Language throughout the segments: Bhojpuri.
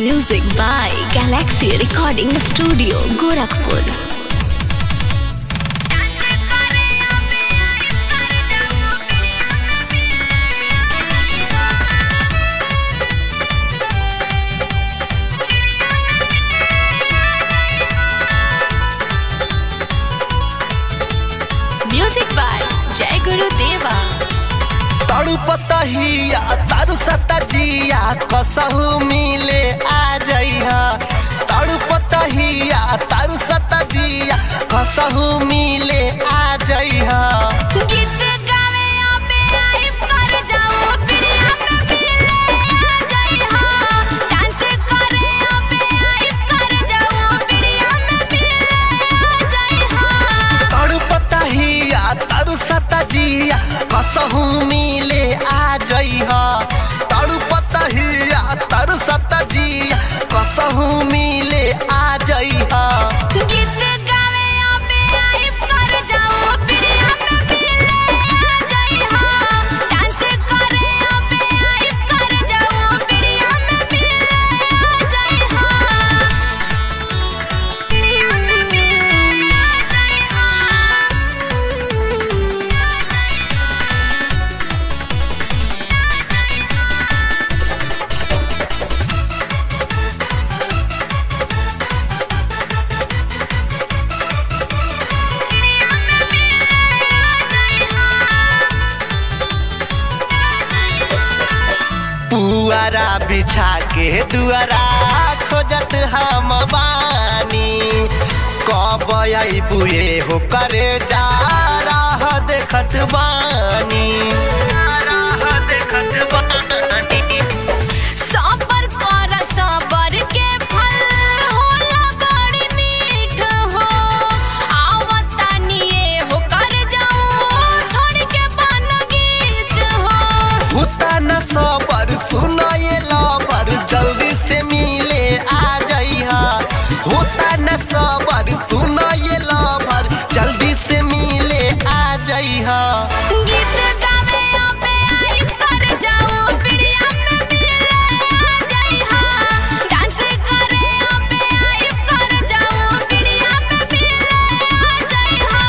Music by Galaxy Recording Studio, Gorakhpur. Music by Jai Guru Deva. तारू पतहिया तारू सतजिया कसहु मिले आ जइहा। तारू पतहिया तारू सतजिया कसहु मिले आ जइहा। गीत गावे आबे आई कर जाओ प्रिया में मिले आ जइहा। डांस करे आबे आई कर जाओ प्रिया में मिले आ जइहा। तारू पतहिया तारू सतजिया कसहु मिले आ जइहा। तारू पतहिया तारू सतजिया कसहु मिले आ जइहा। गीत गावे आबे आई कर जाओ प्रिया में मिले आ जइहा। डांस करे आबे आई कर जाओ प्रिया में मिले आ जइहा। प्रिया में मिले आ पुआरा बिछा के दुआरा खोजत हम बानी। कब बुए हो करे जा राह देखत बानी। राह देखत बानी। सबर कर सबर के फल होला बड़ी मीठ हो। आवतानी ये हो कर जाऊं थोड़ी के बन गीत हो। होता न सबर सुनो ये लबर जल्दी से मिले आ जइहा। होता न सबर सुनो ये लबर जल्दी से मिले आ जइहा। गीत गावे आबे आई कर जाऊं प्रिया में मिले आ जइहा। डांस करे आबे आई कर जाऊं प्रिया में मिले आ जइहा।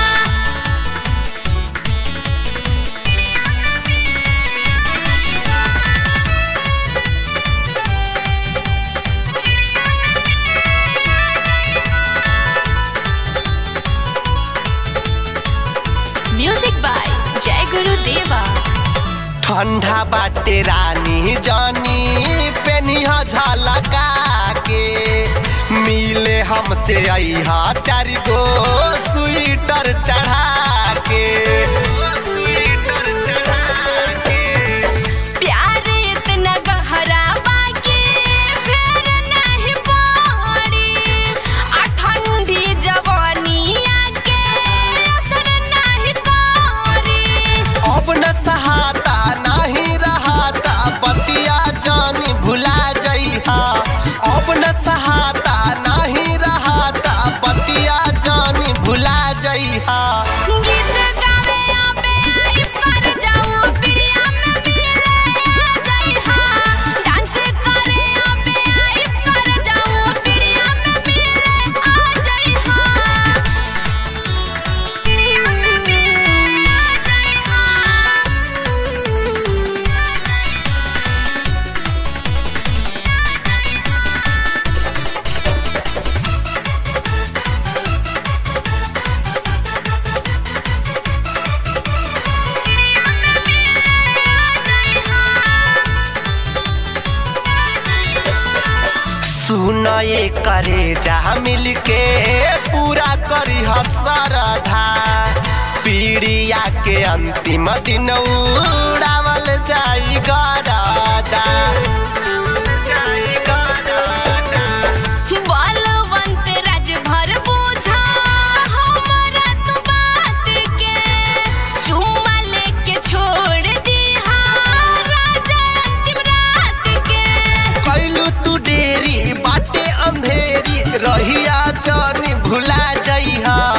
Music by Jai Guru Deva. ठंडा बाटे रानी जानी पेनिहा झलका के। मिले हमसे अइहा चारि गो स्वेटर चढ़ा के। स्वेटर चढ़ा के। प्यार इतना गहरा बाकी फिर नहीं पड़ी। आ ठंडी जवानिया के असर नहीं करी। अब न सहाता नहीं रहाता बतिया जानी भुला जइहा। अब न सहाता नहीं रहाता बतिया जानी भुला जइहा। गीत गावे आबे आई कर जाऊं प्रिया में मिले आ जइहा। डांस करे आबे आई कर जाऊं प्रिया में मिले आ जइहा। प्रिया में मिले आ जइहा। सुन ये करे जा मिलके पूरा करी हसरधा। पीड़िया के अंतिम दिन उड़ावल जाई गरादा। बलवंत राजभर बुझा हमरा तू बात के। चुम्मा लेके छोड़ दीहा राजा अंतिम रात के। कैलू तू डेरी बाटे अंधेरी रहिया जानी भुला जइहा।